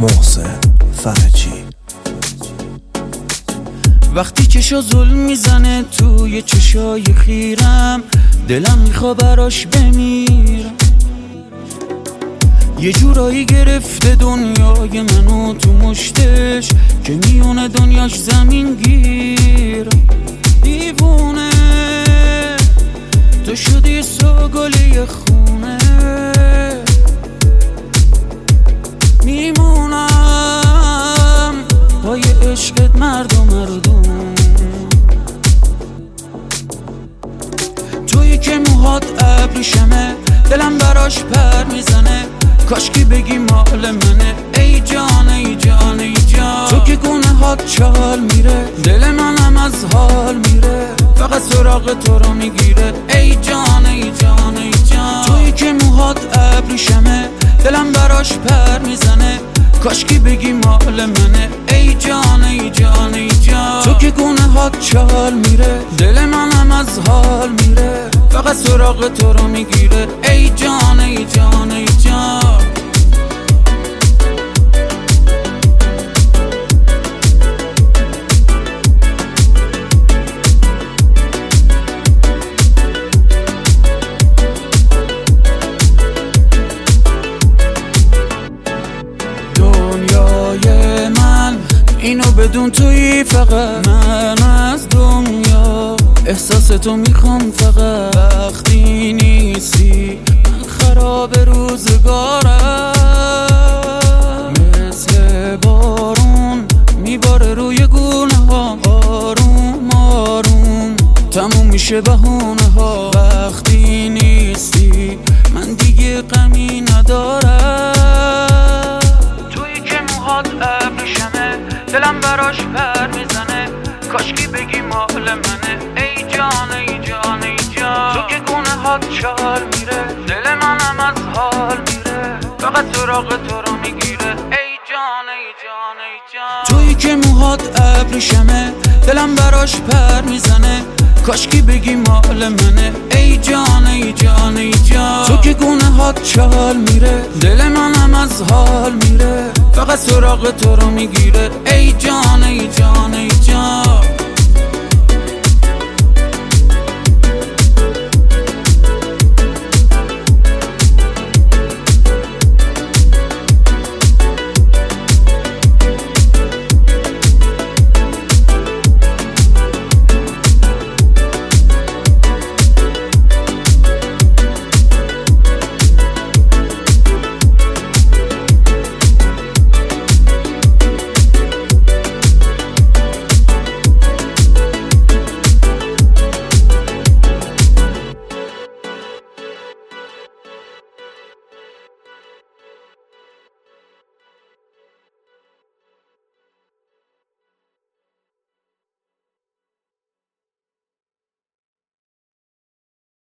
محسن فرجی. وقتی چشا ظلم میزنه توی چشای خیرم، دلم میخوا براش بمیرم. یه جورایی گرفته دنیای منو تو مشتش که میونه دنیاش زمین گیرم. دیوونه تو شدی سوگلی خونه، میمونم پای عشقت مرد و مردم. تویی که موهات ابریشمه، دلم براش پر میزنه، کاشکی بگی مال منه. ای جان ای جان ای جان، تو که گونه هات چال میره، دل منم از حال میره، فقط سراغ تو رو میگیره. ای جان ای جان ای جان، تویی که موهات ابریشمه، دلم براش پر میزنه، کاشکی بگی مال منه. ای جان ای جان ای جان، تو که گونه هات چال میره، دل منم از حال میره، فقط سراغ تو رو میگیره. ای جان ای جان ای جان. دنیای من اینو بدون تویی، فقط من از دنیا احساس تو میخوام. فقط وقتی نیستی من خراب روزگارم، مثل بارون میباره روی گونه ها، آروم آروم تموم میشه بهونه ها. وقتی نیستی من دیگه غمی ندارم. تویی که موهات ابریشمه، دلم براش پر میزنه، کاشکی بگی مال منه. ای جان ای جان ای جان، تو که گونه هات چال میره، دل منم از حال میره، فقط سراغ تو رو میگیره. ای جان ای جان ای جان، تویی که موهات ابریشمه، دلم براش پر میزنه، کاشکی بگی مال منه. ای جان ای جان ای جان، تو که گونه هات چال میره، دل منم از حال میره، فقط سراغ تو رو میگیره. ای جان ای جان ای جان.